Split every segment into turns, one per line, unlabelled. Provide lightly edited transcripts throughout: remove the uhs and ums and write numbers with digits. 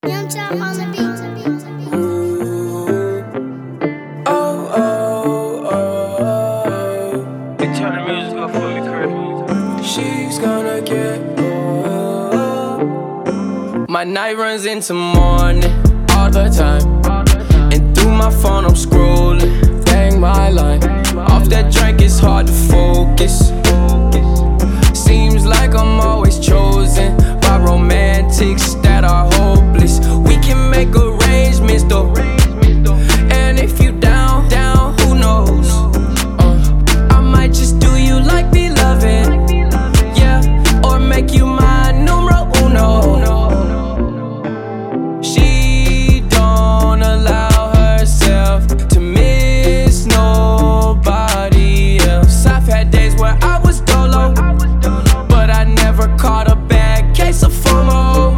Young Chop on the beat.
Turn the music up for me, Chris.
She's gonna get My night runs into morning all the time. And through my phone I'm scrolling, bang my line. Off that drink it's hard to focus. Seems like I'm always chosen by romantics that are hopeless. We can make arrangements though, and if you down, who knows? I might just do you like beloved, yeah, or make you my numero uno. She don't allow herself to miss nobody else. I've had days where I was dolo, but I never caught a bad case of FOMO.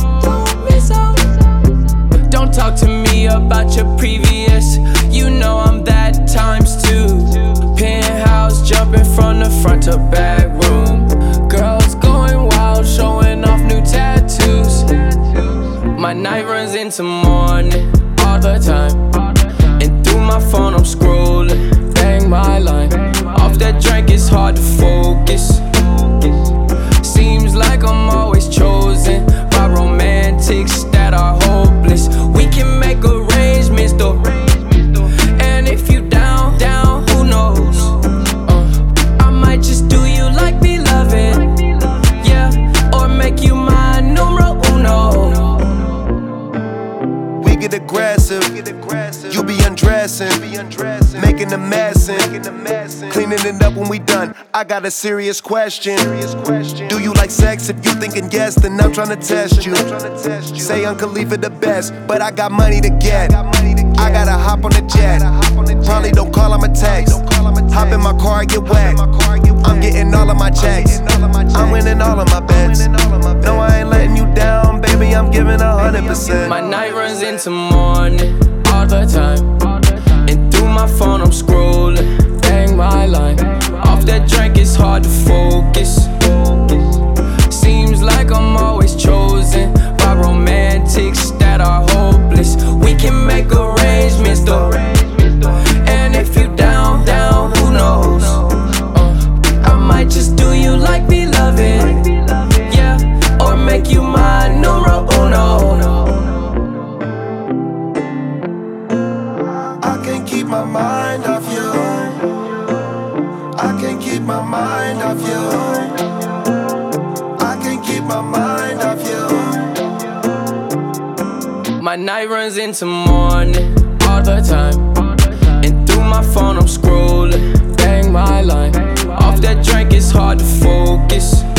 Don't talk to me about your previous, you know I'm that times two. Penthouse jumping from the front to back room. Girls going wild, showing off new tattoos. My night runs into morning all the time. And through my phone I'm scrolling, bang my line. Off that drink it's hard to focus. Seems like I'm always chosen by romantics that are hopeless. We can make arrangements though, and if you down, who knows? I might just do you like beloved, yeah, or make you my numero uno.
We get aggressive, you be undressing, making a mess and cleaning it up when we done. I got a serious question. Do you like sex? If you thinking yes, then I'm tryna test you. Say Uncle Khalifa the best, but I got money to get. I gotta hop on the jet. Probably don't call, I'ma text. Hop in my car, get wet. I'm getting all of my checks. I'm winning all of my bets. No, I ain't letting you down, baby, I'm giving 100%.
My night runs into morning all the time. And through my phone I'm scrolling, bang my line. Off that drink it's hard to focus. Seems like I'm always chosen by romantics that are hopeless. We can make arrangements though, and if you down, who knows? I might just do you like beloved, yeah, or make you my numero uno.
I can't keep my mind off you. I can't keep my mind off you. I can't keep my mind off you.
My night runs into morning all the time. And through my phone I'm scrolling, bang my line. Off that drink it's hard to focus.